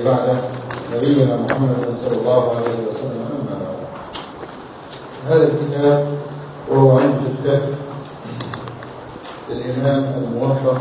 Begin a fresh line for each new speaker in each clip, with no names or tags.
الذي بعده نبينا محمد صلى الله عليه وسلم. أما بعد، هذا الكتاب وهو عمدة الفقه للإمام الموفق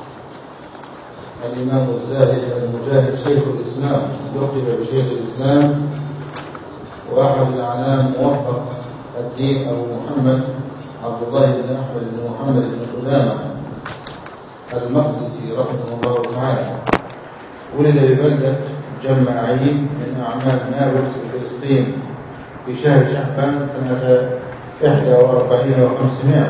الإمام الزاهد المجاهد شيخ الإسلام، لقب بشيخ الإسلام وأحد الأعلام موفق الدين أبو محمد عبد الله بن أحمد بن محمد بن قدامة المقدسي رحمه الله تعالى. ولد ببلدة جماعين من أعمال نابلس فلسطين في شهر شعبان سنة 41 و500،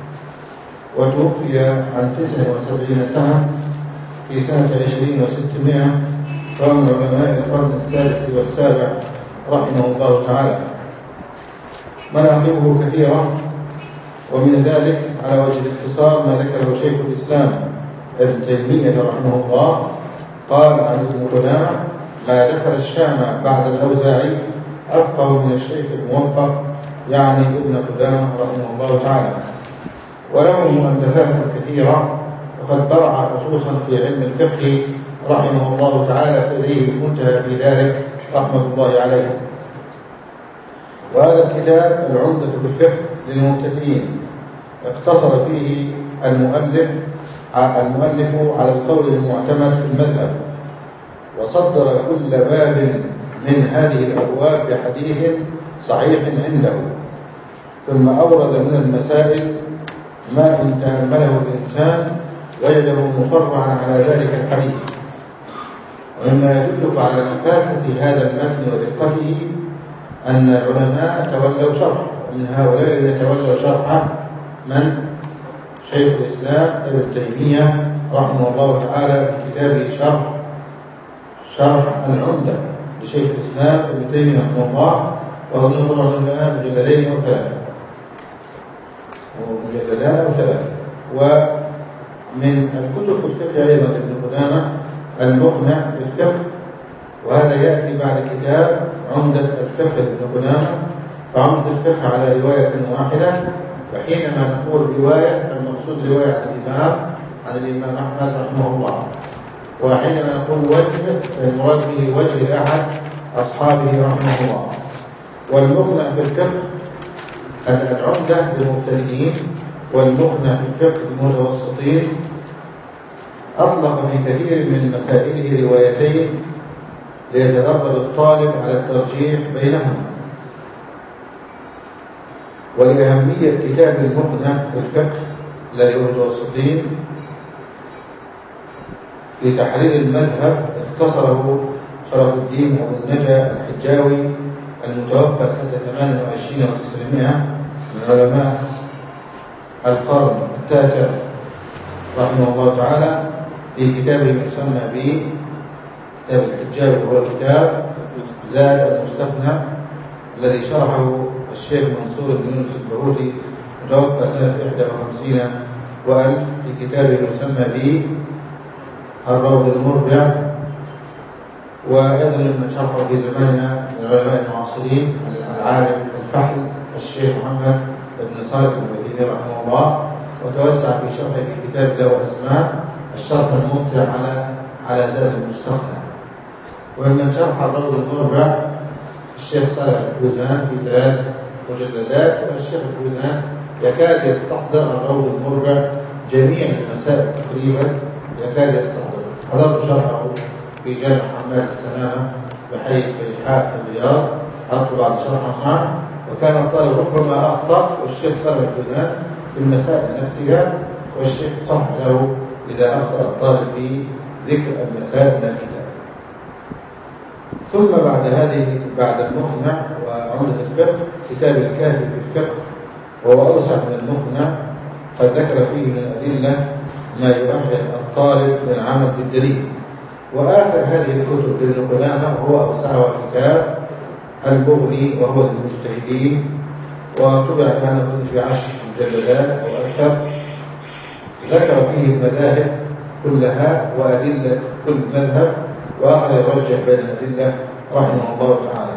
وتوفي عن 79 سنة في سنة 20 و600، وهو من علماء القرن السادس والسابع رحمه الله تعالى. مناقبه كثيرة، ومن ذلك على وجه الاختصار ما ذكره شيخ الإسلام ابن تيمية رحمه الله. قال عن ابن قدامة: ما دخل الشام بعد الأوزاعي أفقه من الشيخ الموفق، يعني ابن قدامة رحمه الله تعالى. وله مؤلفات كثيرة، وقد برع خصوصا في علم الفقه رحمه الله تعالى، فإليه المنتهى في ذلك رحمة الله عليه. وهذا الكتاب العمدة في الفقه للمبتدئين، اقتصر فيه المؤلف على القول المعتمد في المذهب، وصدر كل باب من هذه الأبواب بحديث صحيح عنده، ثم أورد من المسائل ما إن تأمله الإنسان وجده مفرعا على ذلك الحديث. ومما يدلك على نفاسة هذا المتن ودقته أن العلماء تولوا شرحه، ومن هؤلاء الذين تولوا شرحه من شيخ الإسلام ابن تيمية رحمه الله تعالى في كتابه شرح العمدة لشيخ الإسلام ابن تيمية رحمه الله، وهو طبعا الآن مجلدان أو ثلاثة. ومن الكتب في الفقه أيضا ابن قدامة المقنع في الفقه، وهذا يأتي بعد كتاب عمدة الفقه لابن قدامة. فعمدة الفقه على رواية واحدة، وحينما نقول رواية فالمقصود رواية عن الإمام أحمد رحمه الله، وحينما نقول وجه فالمراد به وجه أحد أصحابه رحمه الله. والمقنع في الفقه العمدة للمبتدئين، والمقنع في الفقه للمتوسطين. أطلق في كثير من مسائله روايتين ليتدرب الطالب على الترجيح بينهما. ولأهمية كتاب المقنع في الفقه الذي هو المتوسطين في تحرير المذهب اختصره شرف الدين أبو النجا الحجاوي المتوفى سنة 28 و900 من علماء القرن التاسع رحمه الله تعالى، في كتابه المسمى به كتاب الحجاوي، وهو كتاب زاد المستقنع الذي شرحه الشيخ منصور بن يونس البعوثي متوفى سنة 51 و1000 في كتابه المسمى به الروض المربع. وأيضا من شرحه في زماننا من العلماء المعاصرين العالم الفحل الشيخ محمد بن صالح العثيمين رحمه الله، وتوسع في شرحه في كتاب له أسماء الشرح الممتع على زاد المستقنع. ومن شرح الروض المربع الشيخ صالح الفوزان في 3 مجلدات، والشيخ الفوزان يكاد يستحضر الروض المربع جميع المسائل تقريبا، يكاد يستحضر. حضرت شرحه في جامع حماد السنامة بحي الفيحاء في الرياض، حضرت بعض شرحه معه، وكان الطالب ربما أخطأ، والشيخ صالح الفوزان في المسائل نفسها، والشيخ صح له إذا أخطأ الطالب في ذكر المسائل من الكتاب. ثم بعد المقنع وعمدة الفقه كتاب الكافي في الفقه، وهو أوسع من المقنع، قد ذكر فيه من الأدلة ما يؤهل الطالب للعمل بالدليل. وآخر هذه الكتب لابن قدامة هو أوسعها كتاب المغني، وهو للمجتهدين، وطبع كان في 10 مجلدات أو أكثر. ذكر فيه المذاهب كلها وأدلة كل مذهب، وأخذ يرجح بين الأدلة رحمه الله تعالى.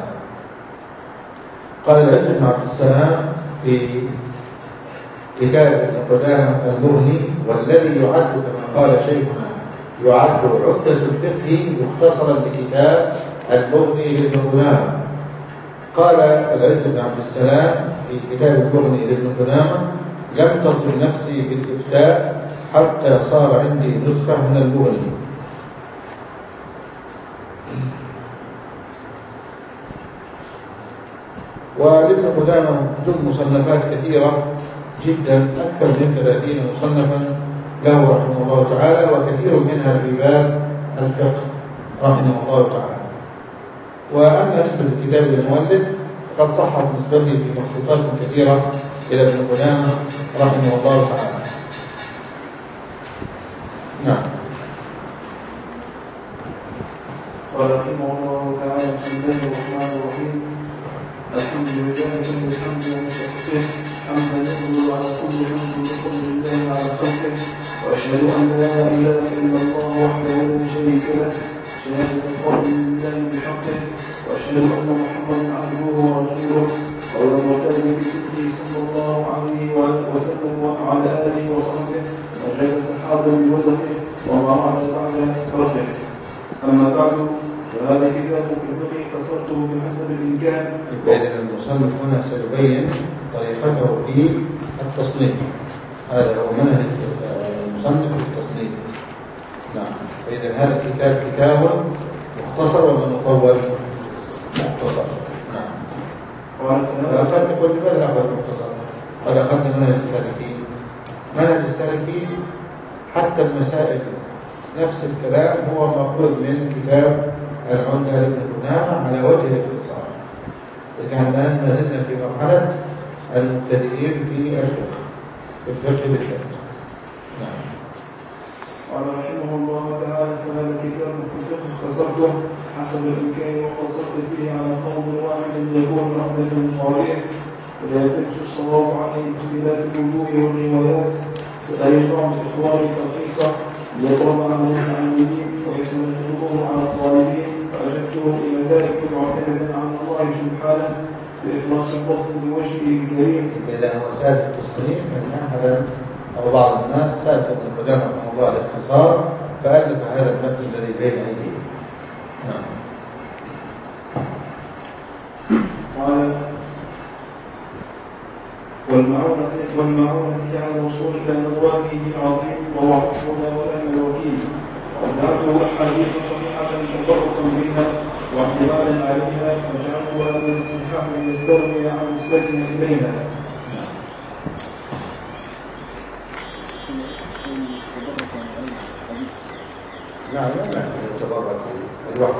قال العز بن عبد السلام في كتاب ابن قدامة المغني: والذي يعد كما قال شيخنا يعد عمدة الفقه مختصرا لكتاب المغني لابن قدامة. قال العز بن عبد السلام في كتاب المغني لابن قدامة: لم تطل نفسي بالإفتاء حتى صار عندي نسخة من المغني. ولابن قدامة جمع مصنفات كثيرة جدا، أكثر من 30 مصنفا له رحمه الله تعالى، وكثير منها في باب الفقه رحمه الله تعالى. وأما نسبة الكتاب للمؤلف فقد صحت نسبته في مخطوطات كثيرة إلى ابن قدامة رحمه الله تعالى. نعم.
ورحمه الله تعالى. بسم الله الرحمن الرحيم. الحمد لله الحمد لله حمدا يدل على كل حمد بفضل الله على خلقه، واشهد ان لا اله الا الله وحده لا شريك له شهاده الفضل لله بحقه، واشهد ان محمدا عبده ورسوله قول المعتد في سيده صلى الله عليه وسلم وعلى اله وصحبه وجعل سحابا بوجهه وما عاد بعد رفعه. اما بعد فهذا كتاب في الفقه فصرته بحسب الامكان.
إذن المصنف هنا سيبين طريقته في التصنيف. هذا هو منهج المصنف في التصنيف. نعم. فإذا هذا الكتاب كتاب مختصر ولا مطول؟ مختصر. نعم. وقد تقول لماذا أخذ مختصر؟ قد أخذنا منهج السالكين. منهج السالكين حتى المسائل نفس الكلام هو مأخوذ من كتاب العمدة لابن قدامة على وجه الاختصار. لكن الآن ما زلنا في مرحلة المبتدئين في الفقه، في الفقه بالذات. نعم.
قال رحمه الله تعالى: فهذا الكتاب في الفقه اختصرته حسب الامكان، وقصرت فيه على قول واحد يكون عمدة من قارئه، فلا يلتبس الصواب عليه باختلاف الوجوه والروايات. سألت عن اخواني تلخيصه ليقرب على المتعلمين ويسمعه على الطالبين، فأجبته إلى ذلك معتمدا على الله سبحانه في إخلاص الضبط بوجهه الكريم.
إذا هو ساد التصنيف أن أحدا أو بعض الناس ساد ابن قدامة رحمه الله الاختصار فألف هذا المتن الذي بين أيديهم. نعم.
قال: والمعونة على الوصول إلى نظامه العظيم وهو حسبنا ونعم الوكيل. وابدعته أحاديث صحيحة تبركا بها واعتمادا عليها، وجعلتها من الصحاح يستغني عن نسبته إليها.
نعم. لا يتبرك الوقت.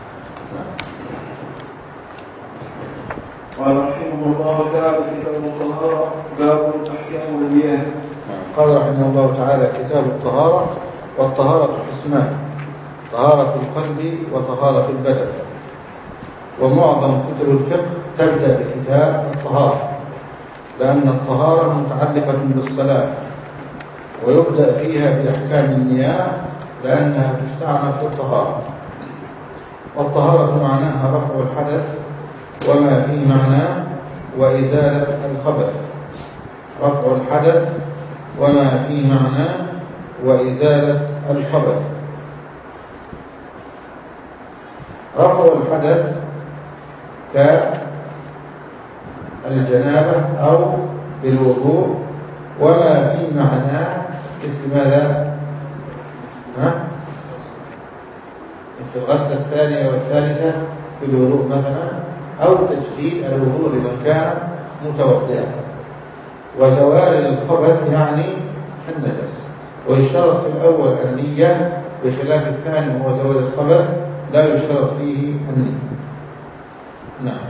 قال رحمه الله تعالى: كتاب الطهارة باب أحكام المياه.
قال رحمه الله تعالى: كتاب الطهارة. والطهارة قسمان: طهارة القلب وطهارة البدن. ومعظم كتب الفقه تبدأ بكتاب الطهارة، لأن الطهارة متعلقة بالصلاة، ويبدأ فيها بأحكام المياه لأنها تستعمل في الطهارة. والطهارة معناها رفع الحدث وما في معناه وإزالة الخبث. رفع الحدث وما في معناه وإزالة الخبث. رفع الحدث كالجنابة أو بالوضوء، وما في معناه مثل ماذا؟ مثل الغسلة الثانية والثالثة في الوضوء مثلا، أو تجديد الوضوء لمن كان متوضئا. وزوال الخبث يعني النجاسة. ويشترط في الأول النية بخلاف الثاني وهو زوال الخبث لا يشترط فيه النية. نعم.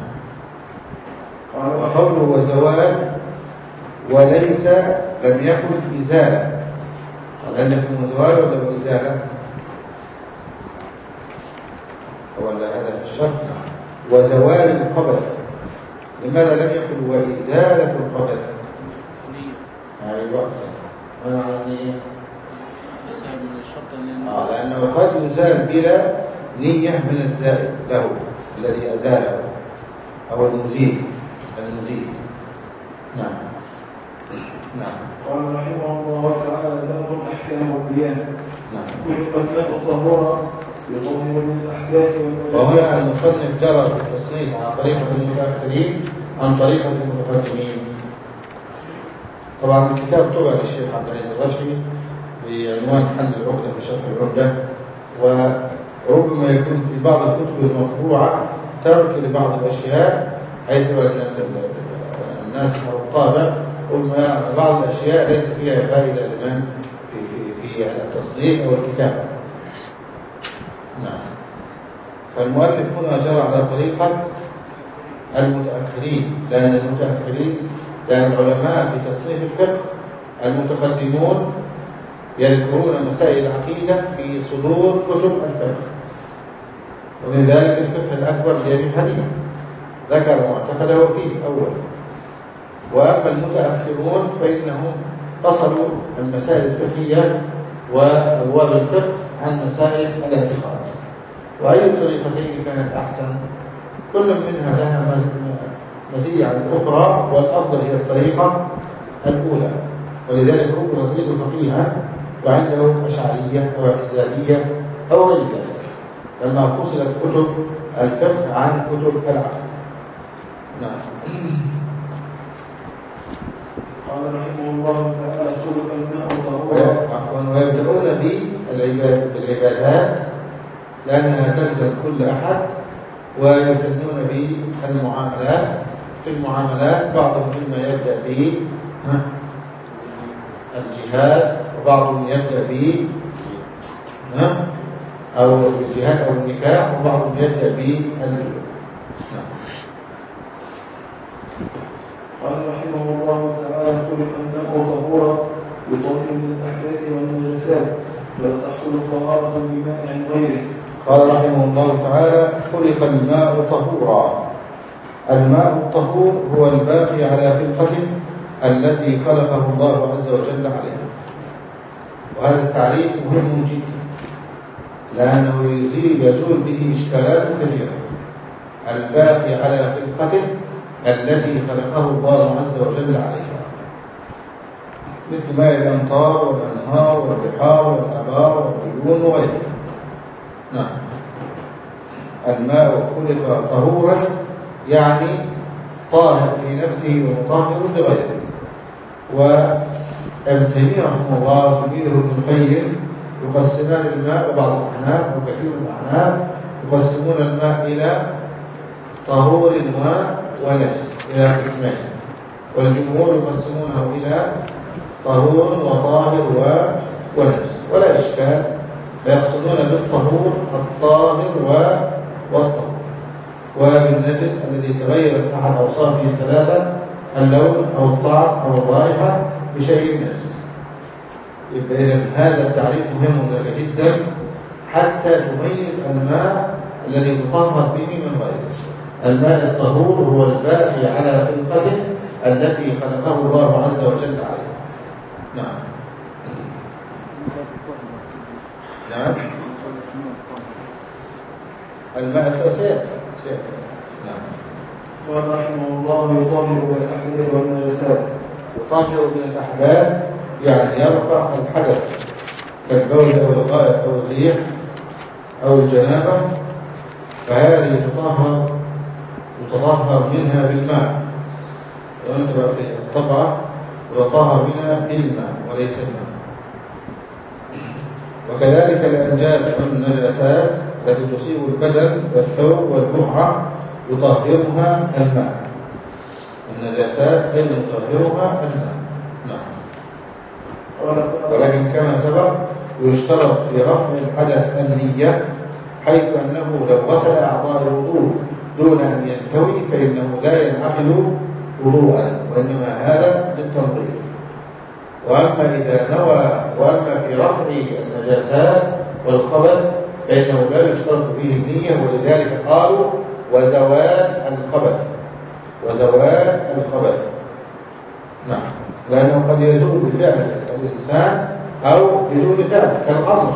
وقوله وزوال وليس لم يكن إزالة. هل يكون زوال ولا إزالة؟ ولا هذا في الشرط؟ نعم. وزوال الخبث. لماذا لم يكن وإزالة الخبث؟ أيوة. لأنه قد يزال بلا نية من الزائل له الذي أزاله أو المزيل. نعم.
قال رحمه الله تعالى: باب أحكام المياه. خلق الماء طهورا يطهر من الأحداث والنجاسات.
وهنا المصنف جرى في التصنيف على طريقة المتأخرين عن طريقة المتقدمين. طبعا الكتاب طبع للشيخ عبد العزيز الرجحي بعنوان حل العقدة في شرح العمدة، وربما يكون في بعض الكتب المطبوعة ترك لبعض الأشياء، حيث أن الناس أو الطابع ربما بعض الأشياء ليس فيها فائدة لمن في التصنيف أو الكتابة. نعم. فالمؤلف هنا جرى على طريقة المتأخرين، لأن العلماء في تصنيف الفقه المتقدمون يذكرون مسائل العقيدة في صدور كتب الفقه، ومن ذلك الفقه الأكبر لأبي حنيفة ذكر معتقده فيه أول. وأما المتأخرون فإنهم فصلوا المسائل الفقهية وأبواب الفقه عن مسائل الاعتقاد. وأي الطريقتين كانت أحسن؟ كل منها لها مزية عن الأخرى، والأفضل هي الطريقة الأولى. ولذلك ربما تجد فقيها وعنده أشعرية أو اعتزالية أو غير ذلك لما فصلت كتب الفقه عن كتب العقل. نعم.
قال رحمه الله تعالى خلق الماء طهورا.
ويبدأون بالعبادات لأنها تلزم كل أحد، ويثنون بالمعاملات. في المعاملات بعضهم مما يبدأ بالجهاد، وبعضهم يبدأ أو بالجهاد أو النكاح، وبعضهم يبدأ بالبيوع.
قال رحمه الله تعالى خلق الماء طهورا يطهر من الأحداث والنجاسات ولا تحصل طهارة بماء غيره.
قال رحمه الله تعالى خلق الماء طهورا. الماء الطهور هو الباقي على خلقته التي خلقه الله عز وجل عليها. وهذا التعريف مهم جدا لأنه يزول به إشكالات كثيرة. الباقي على خلقته التي خلقه الله عز وجل عليها، مثل ماء الأمطار والأنهار والبحار والآبار والعيون وغيرها. نعم. الماء خلق طهورا يعني طاهر في نفسه ومطهر لغيره. وابن تيمية رحمه الله وتلميذه ابن القيم يقسمان الماء، وبعض الأحناف وكثير من الأحناف يقسمون الماء إلى طهور ونجس إلى قسمين، والجمهور يقسمونه إلى طهور وطاهر ونجس، ولا إشكال. فيقصدون بالطهور الطاهر والطهور، وبالنجس الذي تغير أحد أوصافه الثلاثة، اللون أو الطعم أو الرائحة بشيء نجس. إذن هذا التعريف مهم لك جدا حتى تميز الماء الذي يطهر به من غيره. الماء الطهور هو الباقي على خلقته التي خلقه الله عز وجل عليها. نعم. نعم. الماء التسير. نعم.
ورحمه الله يطهر من الأحداث والنجاسات.
يطهر من الأحداث يعني يرفع الحدث كالبول أو الغائط أو الريح أو الجنابة، فهذه يتطهر منها بالماء. وانتبه في الطبعة يتطهر منها بالماء وليس الماء. وكذلك الأنجاس والنجاسات التي تصيب البدن والثوب والبقعة يطهرها الماء. النجاسات أيضا يطهرها الماء. نعم. ولكن كما سبق يشترط في رفع الحدث النية، حيث أنه لو غسل أعضاء الوضوء دون أن ينتوي فإنه لا ينعقد وضوءا، وإنما هذا للتنظيف. وأما في رفع النجاسات والخبث فإنه لا يشترط فيه النية، ولذلك قالوا وزوال الخبث. نعم. لأنه قد يزول بفعل الإنسان أو بدون فعل، كالخمر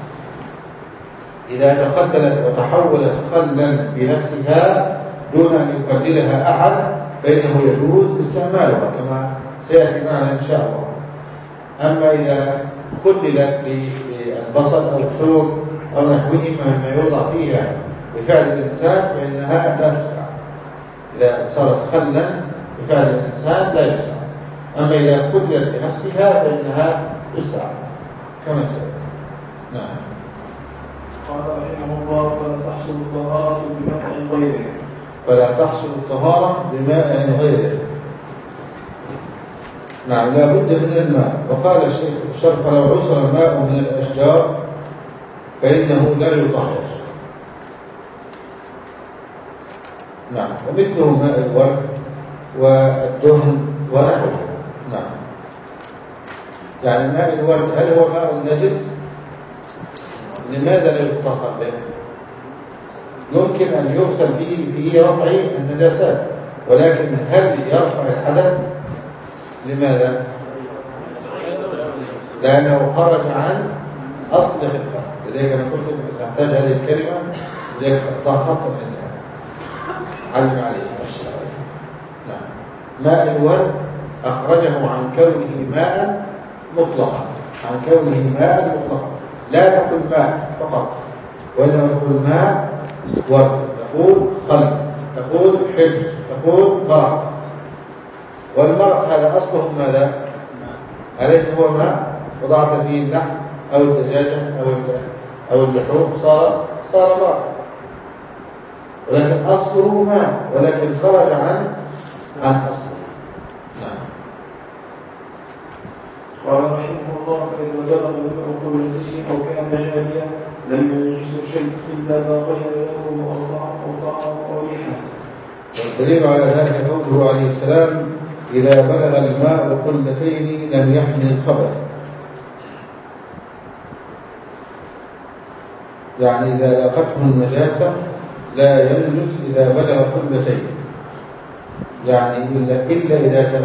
إذا تخللت وتحولت خلا بنفسها دون أن يخللها أحد فإنه يجوز استعمالها كما سيأتي معنا إن شاء الله. أما إذا خللت بالبصل أو الثوم أو نحوه مما يوضع فيها بفعل الإنسان فإنها لا تستعمل. إذا صارت خلا بفعل الإنسان لا يستعمل. أما إذا خلت بنفسها فإنها تستعمل كما سبق. نعم.
قال رحمه الله: فلا تحصل الطهارة بماء غيره.
فلا تحصل الطهارة بماء غيره. نعم، لا بد من الماء. وقال الشيخ الشرف: فلو عصر الماء من الأشجار فإنه لا يطهر. نعم، ومثله ماء الورد والدهن ونحوه. نعم، يعني ماء الورد هل هو ماء نجس؟ لماذا لا يطهر به؟ يمكن أن يغسل به في رفع النجاسات، ولكن هل يرفع الحدث؟ لماذا؟ لأنه خرج عن أصل خلقه. لذلك أنا قلت لكم سأحتاج هذه الكلمة زي خط عندها علم عليه الشرعي. نعم، ماء الورد أخرجه عن كونه ماء مطلقا، عن كونه ماء مطلقا. لا تقول ماء فقط، وإنما تقول ماء ورد، تقول خل، تقول حبس، تقول مرق. والمرق هذا أصله ماذا؟ أليس هو ماء وضعت فيه اللحم أو الدجاجة أو اللحوم صار مرق، ولكن أصله ماء، ولكن خرج عن أصله. نعم.
قال رحمه الله: فإذا بلغ الماء قلته أو كان جاريا لم ينجس شيء إلا ما غير له أو طعام أو ريحا.
والدليل على ذلك قوله عليه السلام: إذا بلغ الماء قلتين لم يحمل الخبث. يعني إذا لاقته النجاسة لا ينجس إذا بلغ قلتين، يعني إلا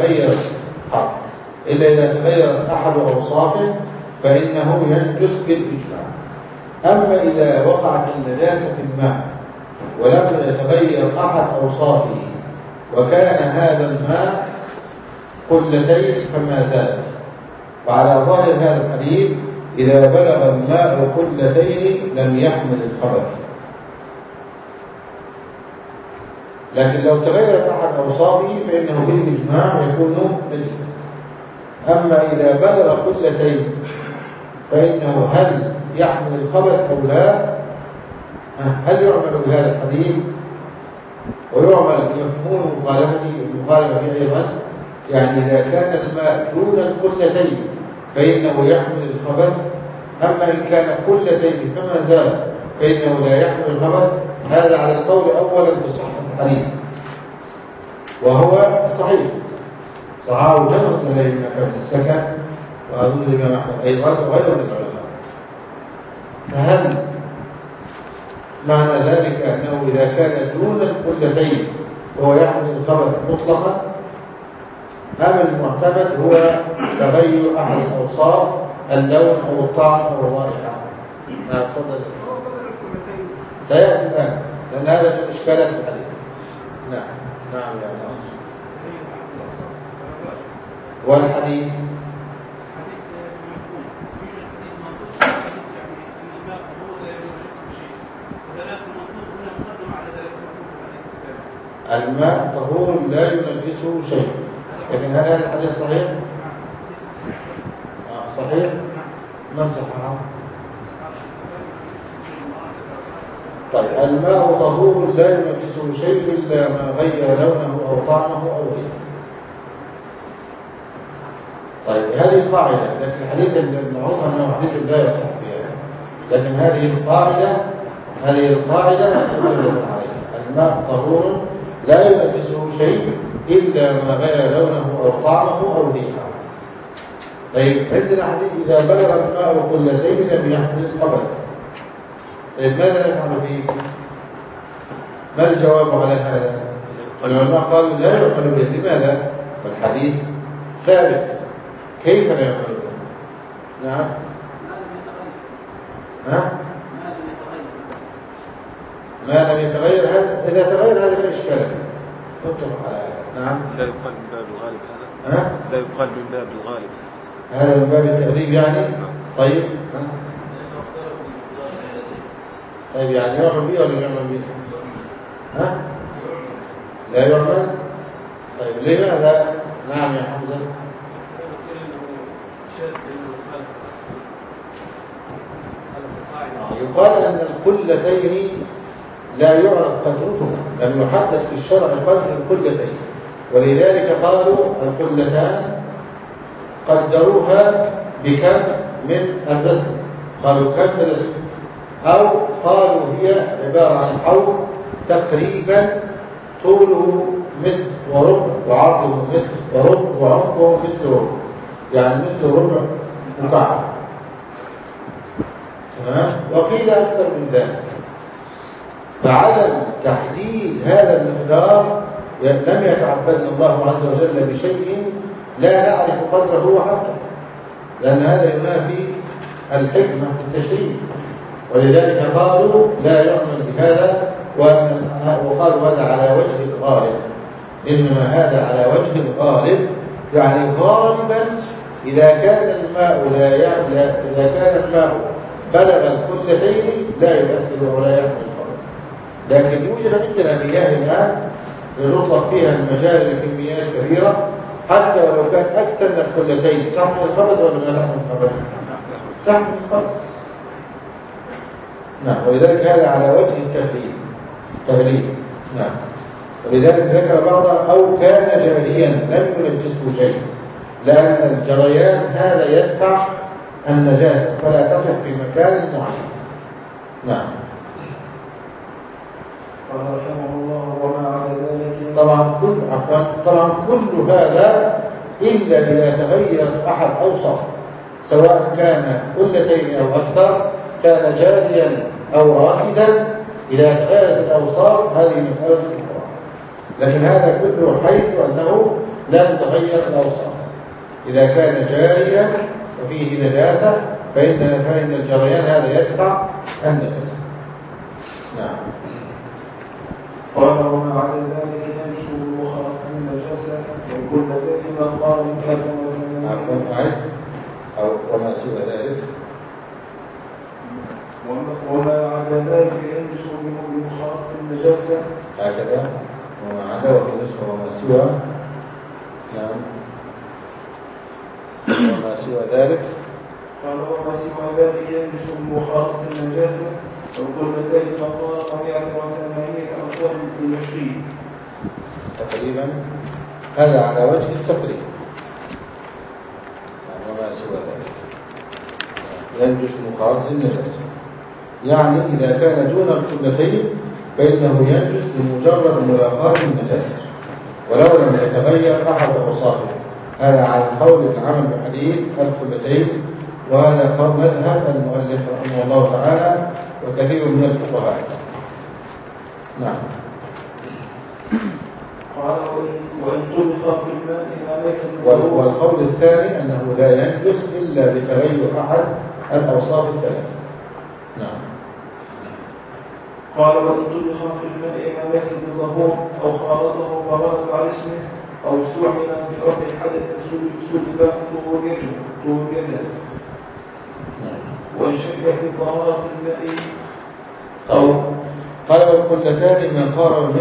إذا تغير أحد أوصافه فإنه ينجس بالإجماع. أما إذا وقعت النجاسة في الماء ولم يتغير أحد أوصافه وكان هذا الماء قلتين فما زاد، وعلى ظاهر هذا الحديث إذا بلغ الماء قلتين لم يحمل الخبث. لكن لو تغيرت أحد أوصافه فإنه بالإجماع يكون نجسا. أما إذا بلغ قلتين فإنه هل يحمل الخبث أو لا؟ هل يعمل بهذا الحديث ويعمل بمفهوم المخالفة أيضا؟ يعني إذا كان الماء دون القلتين فإنه يحمل الخبث، أما إن كان قلتين فما زال فإنه لا يحمل الخبث. هذا على القول أولا بصحة الحديث، وهو صحيح، صححه جمع من المكان السكن، وأظن الإمام أحمد أيضا وغيره من العلماء. فهل معنى ذلك أنه إذا كان دون القلتين فهو يحمل الخبث مطلقا، أم المعتمد هو تغير أحد الأوصاف، اللون أو الطعم أو الرائحة؟ تفضل. سيأتي الآن لأن هذا من إشكالات الحديث. نعم يا ناصر. والحديث الماء طهور لا ينجسه شيء، لكن هل هذا الحديث صحيح؟ صحيح؟ من صححه؟ طيب، الماء طهور لا ينجسه شيء إلا ما غير لونه أو طعمه أو ريحه. طيب، هذه القاعدة، لكن الحديث المعروف أنه حديث لا يصح فيها، لكن هذه القاعدة يجب عليها: الماء طهور لا ينجسه شيء إلا ما غير لونه أو طعمه أو ريحه. طيب، عندنا حديث إذا بلغ الماء قلتين لم يحمل الخبث. طيب، ماذا نفعل فيه؟ ما الجواب على هذا؟ العلماء قالوا لا يعمل به. لماذا؟ فالحديث ثابت، كيف لا يعمل به؟ نعم. ما لم يتغير إذا تغير هذا لا إشكال فيه، نتفق على هذا. نعم.
لا يقال من باب الغالب هذا. لا يقال من باب الغالب.
هذا من باب التغليب يعني. طيب. طيب يعني يعمل به ولا يعمل به؟ ها؟ لا يعمل؟ طيب لماذا؟ نعم يا حمزة. يقال أن القلتين لا يعرف قدرهما، لم يحدد في الشرع قدر القلتين، ولذلك قالوا القلتان قدروها بكم من الرتم، قالوا كم رتم، أو قالوا هي عبارة عن حوض تقريبا طوله متر وربع وعرضه متر وربع وعمقه متر وربع، يعني متر وربع مكعب. تمام؟ وقيل أكثر من ذلك. فعدم تحديد هذا المقدار لم يتعبدنا الله عز وجل بشيء لا نعرف قدره وحده، لأن هذا ينافي الحكمة في التشريع، ولذلك قالوا لا يعمل بهذا، وقالوا هذا على وجه الغالب. إنما هذا على وجه الغالب، يعني غالبا إذا كان الماء بلغ القلتين لا يؤثر ولا يحمل الخبث. لكن يوجد عندنا مياه الآن يطلق فيها المجال لكميات كبيرة، حتى ولو كان أكثر من القلتين تحمل الخبث ولا لا تحمل الخبث؟ تحمل الخبث. نعم، ولذلك هذا على وجه التهليل. نعم، ولذلك ذكر بعضها أو كان جاريا لم ينجسه شيء، لأن الجريان هذا يدفع النجاسة فلا تقف في مكان معين. نعم.
قال رحمه الله وما عدا ذلك
طبعا كل هذا إلا إذا تغيرت أحد أوصاف، سواء كان قلتين أو أكثر، كان جاريا أو راكدا، إذا تغيرت الأوصاف هذه مسألة أخرى. لكن هذا كله حيث أنه لا تتغير الأوصاف. إذا كان جاريا وفيه نجاسة فإن الجريان هذا يدفع النجاسة. نعم.
قال وما عدا ذلك ينشر وخلق النجاسة وكل ذلك ما قال من كلمة.
عفوا أعد أو وما سوى ذلك.
وما عدا ذلك ينشر بمخالطة النجاسة
هكذا. وما عدا وفي نسخة وما سوى. نعم. وما سوى ذلك.
قال وما سوى ذلك ينشر بمخالطة النجاسة وكل ذلك قال 180 أمثال بالمشقي.
تقريبا هذا على وجه التقريب. وما سوى ذلك ينجس مخالطة النجاسة، يعني إذا كان دون القلتين فإنه ينجس بمجرد ملاقاة النجاسة ولو لم يتغير أحد أوصافه. هذا على قول العمل بحديث القلتين، وهذا قول مذهب المؤلف رحمه الله تعالى وكثير من الفقهاء. نعم.
قال وإن طبخ في الماء ما ليس
والقول الثاني أنه لا ينجس إلا بتغير أحد الأوصاف الثلاثة. نعم.
قال وإن طبخ في الماء ما ليس بظهور أو خالطه فغلب على اسمه أو استعمل في رفع الحدث سلب طهوريته وإن شك في طهارة الماء
أو قال والقلتان ما قارب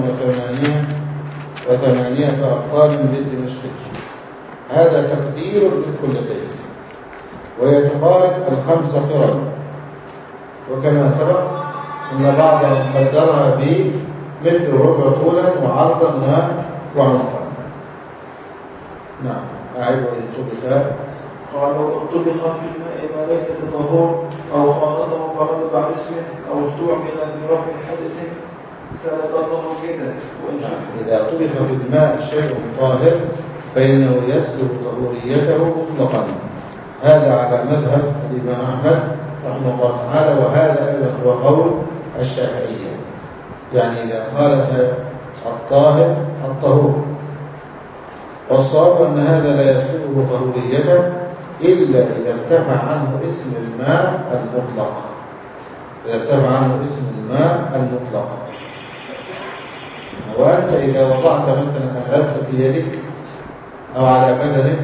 108 أقطار من دمشق. هذا تقدير للقلتين، وهي تقارب 5 قرن، وكما سبق أن بعضهم قدرها بمتر وربع طولا وعرضا وعمقا. نعم. أعيد وإن طبخ.
قال وإن طبخ في الماء ما ليس بطهور أو خالطه فغلب على اسمه أو استعمل في رفع الحدث سلب طهوريته.
إذا طبخ في الماء شيء طاهر فإنه يسلب طهوريته مطلقا. هذا على مذهب الإمام أحمد رحمه الله تعالى، وهذا أيضا هو قول الشافعية. يعني إذا خالف الطاهر الطهور، والصواب أن هذا لا يسلبه طهوريته إلا إذا ارتفع عنه اسم الماء المطلق. إذا ارتفع عنه اسم الماء المطلق. وأنت إذا وضعت مثلا الغبت في يدك أو على بدنك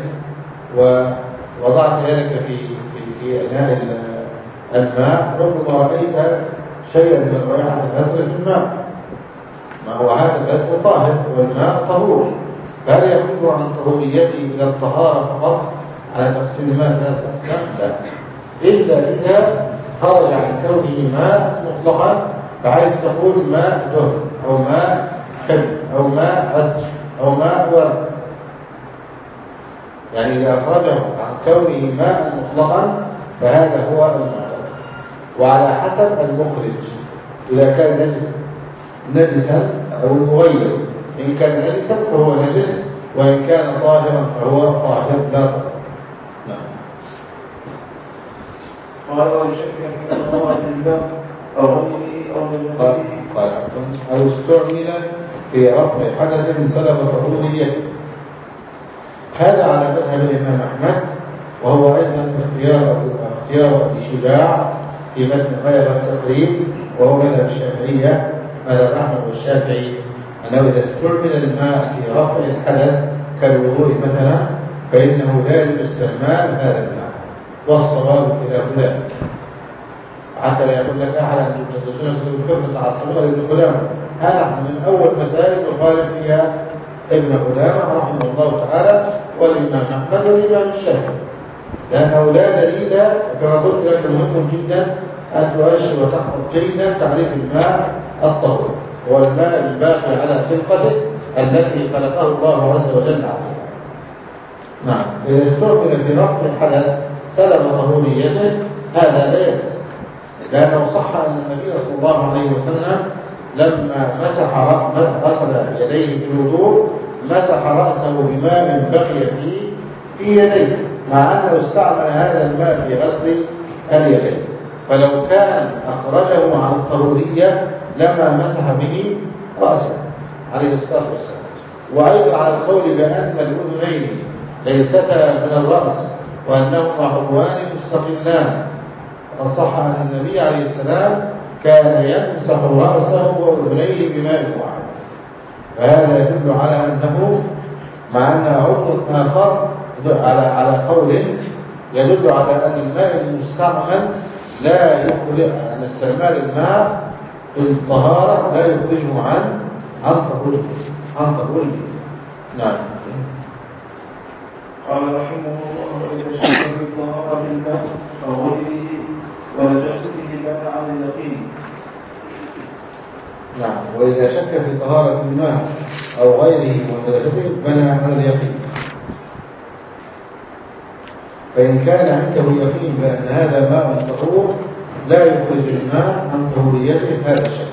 ووضعت يدك في إناء الماء، ربما رأيت شيئا من رائحة العطر في الماء، ما هو هذا العطر طاهر والماء طهور، فهل يخرج عن طهوريته إلى الطهارة فقط على تقسيم الماء ثلاثة أقسام؟ لا، إلا إذا خرج عن كونه ماء مطلقا، بحيث تقول ماء دهن أو ماء حب أو ماء عطر أو ماء ورد. يعني إذا أخرجه عن كونه ماء مطلقا فهذا هو المعتبر، وعلى حسب المخرج. إذا كان نجسا أو مغير، إن كان نجسا فهو نجس، وإن كان طاهرا فهو طاهر لا طهر. نعم.
قال أو شك في طهارة الماء أو غيره أو نجاسته.
قال أو استعمل في رفع حدث سلب طهوريته. هذا على مذهب الإمام أحمد، وهو أيضا اختيار أبي شجاع في متن غاية التقريب، وهو مذهب الشافعية، مذهب أحمد والشافعي، أنه إذا استعمل الماء في رفع الحدث كالوضوء مثلا فإنه لا يجوز استعمال هذا الماء، والصواب خلاف ذلك. حتى لا يقول لك أحد أنتم تدرسون في الفقه تعصبون لابن قدامة، هذا من أول مسائل يخالف فيها ابن قدامة رحمه الله تعالى والإمام أحمد والإمام الشافعي، لأنه لا دليل. كما قلت لك مهم جدا أن تؤشر وتحفظ جيدا تعريف الماء الطهور، هو الماء الباقي على خلقته التي خلقه الله عز وجل عليها. نعم. إذا استعمل في رفع الحدث سلب طهوريته هذا لا يلزم، لأنه صح أن النبي صلى الله عليه وسلم لما غسل يديه في الوضوء مسح رأسه بماء بقي في يديه، مع أنه استعمل هذا الماء في غسل اليدين، فلو كان أخرجه عن الطهورية لما مسح به رأسه عليه الصلاة والسلام. وأيضا على القول بأن الأذنين ليستا من الرأس وأنهما عضوان مستقلان، قد صح أن النبي عليه السلام كان يمسح رأسه وأذنيه بماء واحد، فهذا يدل على أنه مع أن عضو آخر على قول يدل على أن الماء المستعمل لا يخرج، أن استعمال الماء في الطهارة لا يخرجه عن طهوره. نعم.
قال رحمه الله إذا شك في طهارة الماء أو غيره ونجاسته بنى عن اليقين.
نعم. وإذا شك في طهارة الماء أو غيره ونجاسته بنى عن اليقين، فإن كان عنده يقين بأن هذا ماء طهور لا يخرج الماء عن طهوريته هذا الشك.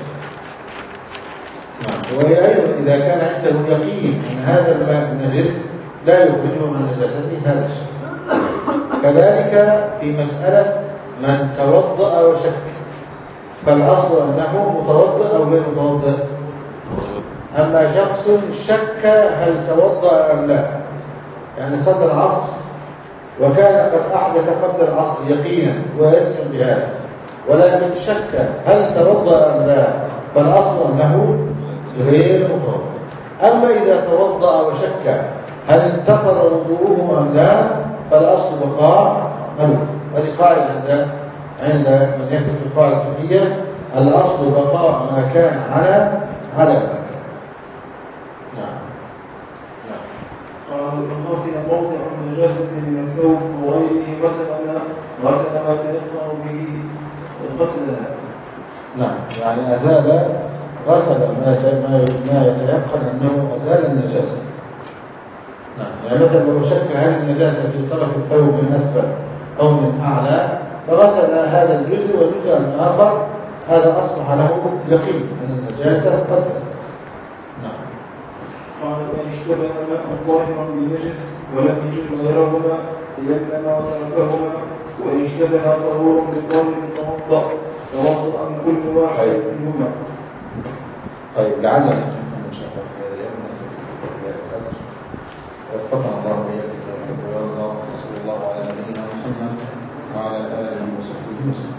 نعم. وأيضا إذا كان عنده يقين أن هذا الماء نجس لا يخرجه عن نجاسته هذا الشك. كذلك في مسألة من توضأ وشك، فالأصل أنه متوضأ أو غير متوضأ. أما شخص شك هل توضأ أم لا، يعني صلى العصر وكان قد أحدث قبل العصر يقينا ويجزم بهذا، ولكن شك هل توضأ أم لا، فالأصل أنه غير متوضأ. أما إذا توضأ وشك هل انتقض وضوءه أم لا، فالأصل بقاء الوضوء. هذه قاعدة عند من يكتب في القاعدة الفقهية، الأصل بقاء ما كان على ما كان. نعم.
قال إن خفي موضع النجاسة من الثوب وغيره غسل ما تيقن به غسلها.
نعم. يعني غسل ما يتيقن أنه أزال النجاسة. نعم. يعني مثلا لو شك هل النجاسة في طرف الثوب من أسفل أو من أعلى فغسل هذا الجزء والجزء الآخر، هذا أصبح له يقين أن النجاسة قد زالت. نعم.
قال إن اشتبه ماء ظاهرا بنجس ولم يجد غيرهما تيمم وتركهما، وإن اشتبه طهور بالظاهر توضأ من كل واحد منهما.
طيب لعلنا نفهم إن شاء الله في هذا اليوم. وفقنا الله وإياكم ويحب ويرضى، وصلى الله على نبينا محمد وعلى آله وصحبه وسلم.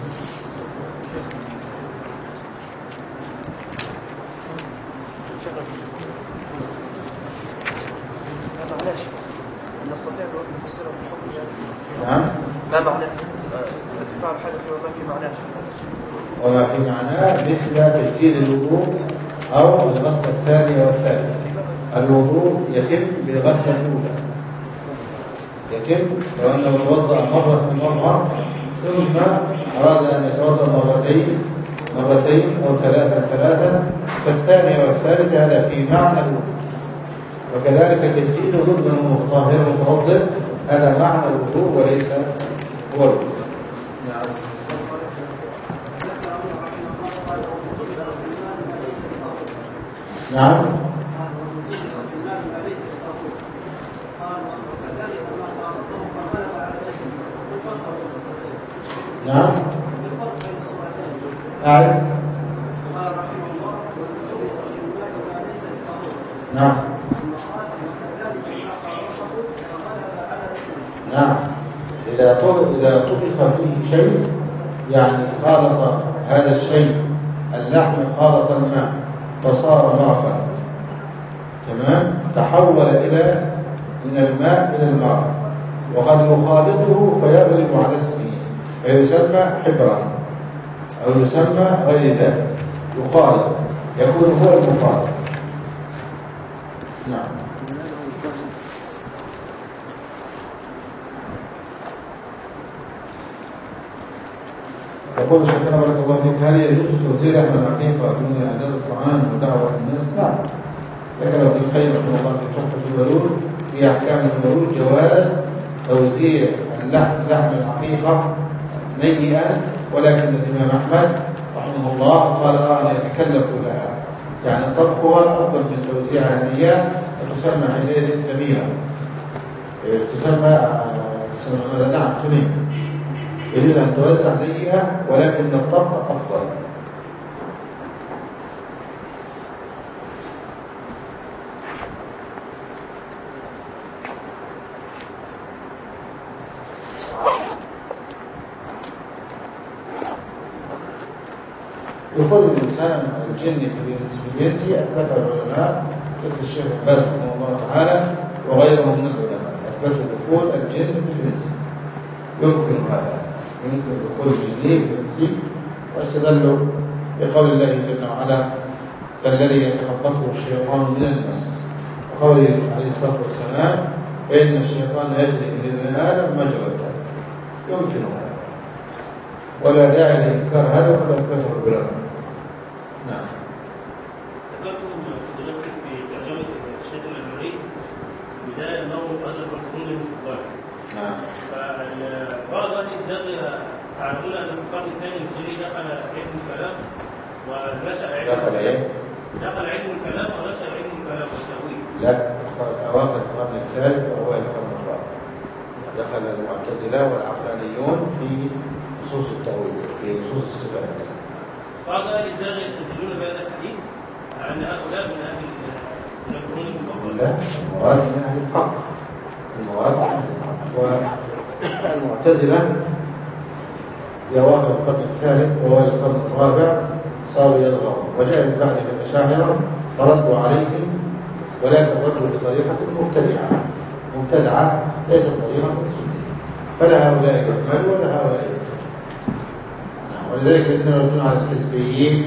معلش نستطيع أن نفسره بالحكم يعني.
نعم.
ما معناه ارتفاع الحدث وما في معناه؟
وما في معناه مثل تجديد الوضوء أو الغسلة الثانية والثالثة. الوضوء يتم بالغسلة الأولى، يتم لو أنه توضأ مرة ثم أراد أن يتوضأ مرتين أو ثلاثا فالثانية والثالثة هذا في معنى الوضوء. وكذلك تجديد الوضوء من طاهر متوضئ هذا معنى الوضوء وليس هو الوضوء. نعم. نعم. نعم. نعم. نعم. إذا طبخ فيه شيء يعني خالط هذا الشيء اللحم خالط الماء فصار مرقا، تمام، تحول من الماء إلى المرق، وقد يخالطه فيغلب على اسمه فيسمى حبرا أو يسمى غير ذلك، يخالط يكون هو المخالط. نعم. يقول شيخنا بارك الله فيك: هل يجوز توزيع لحم العقيقة دون إعداد الطعام ودعوة الناس؟ نعم. ذكر ابن القيم رحمه الله في تحفة الولود في أحكام الولود جواز توزيع لحم العقيقة نيئا، ولكن الإمام أحمد رحمه الله قال أن يتكلف لها، يعني طبخها أفضل من توزيعها نيئا، وتسمى حينئذ تميما، تسمى نعم تميم، يجوز أن توزع نيئة ولكن الطبخ أفضل. يقول الإنسان الجن في الجنس أثبت العلماء مثل الشيخ عباس رحمه الله تعالى وغيره من العلماء أثبتوا دخول الجن في الجنس، يمكن هذا، يمكن دخول الجن في الجنس، واستدلوا بقول الله جل وعلا: كالذي يتخبطه الشيطان من المس، وقوله عليه الصلاة والسلام: فإن الشيطان يجري من ابن آدم مجرى الدم. يمكن هذا ولا داعي لإنكار هذا وقد أثبته العلماء. نعم.
ذكرتم فضيلتك في ترجمة الشيخ الأزهري بداية أنه أدرك الفنون المكبرة.
نعم.
فبعض أهل الزاغية يعلمون أن في القرن الثاني الهجري دخل علم الكلام ونشأ دخل علم الكلام ونشأ علم الكلام والتأويل.
لا، أواخر القرن الثالث وأوائل القرن الرابع دخل المعتزلة والعقلانيون في نصوص التأويل، في نصوص الصفات.
بعض أهل الزاغية يستدلون بهذا الحديث على أن هؤلاء من القرون المفضلة.
لا، المراد من أهل الحق، المراد من أهل الحق. والمعتزلة في أواخر القرن الثالث وأوائل القرن الرابع صاروا يلغون، وجاء من بعد الأشاعرة فردوا عليهم، ولكن ردوا بطريقة مبتدعة ليست طريقة سنية، فلا هؤلاء يحمل ولا هؤلاء يحمل. ولذلك الذين يردون على الحزبيين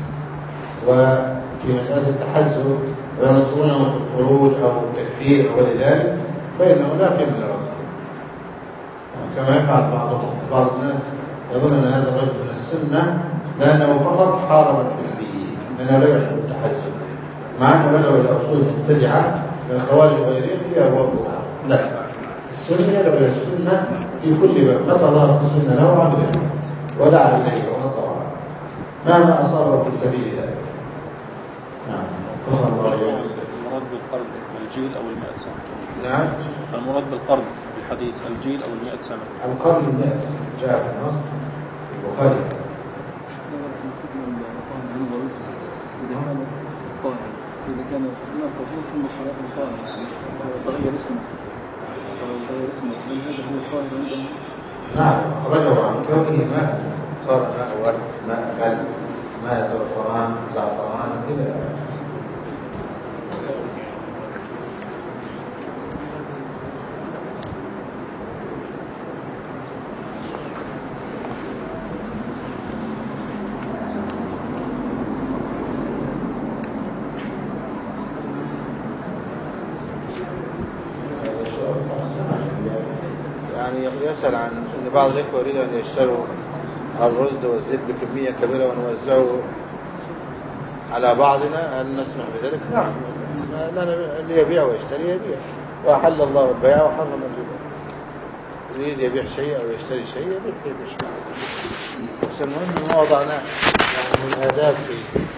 وفي مسألة التحزب وينصرونهم في الخروج أو التكفير أو لذلك فإنه لا قيمة لرده، كما يفعل بعض الناس يظن أن هذا الرجل من السنة لأنه فقط حارب الحزبيين، لأنه لا يحب التحزب، مع أنه لو الأصول المبتدعة من الخوارج وغيرهم فيها أبواب أخرى. لا، السنة لو السنة في كل باب، متى ظهرت السنة له عمله ودعا إليه ونصرها مهما أصابه في سبيل ذلك. نعم. فخر الله عليه.
المراد بالقرن الجيل أو 100 سنة.
نعم.
المراد بالقرن بالحديث الجيل أو 100 سنة.
القرن 100 جاء في النص في البخاري.
إذا كان الطهور ثم خلاف الطاهر فتغير اسمه من هذا هو الطاهر عندهم.
نعم، خرجوا عن كونه ماء، صار ماء ورد، ماء خل، ماء زعفران إلى آخره. يسأل عن أن بعض الإخوة يريدوا أن يشتروا الرز والزيت بكمية كبيرة ونوزعه على بعضنا، هل نسمح بذلك؟ نعم، اللي يبيع ويشتري يبيع، وأحل الله البيع وحرم الربا. يريد يبيع شيء أو يشتري شيء يبيع كيف يشتري. بس المهم ما وضعناه يعني من الآداب في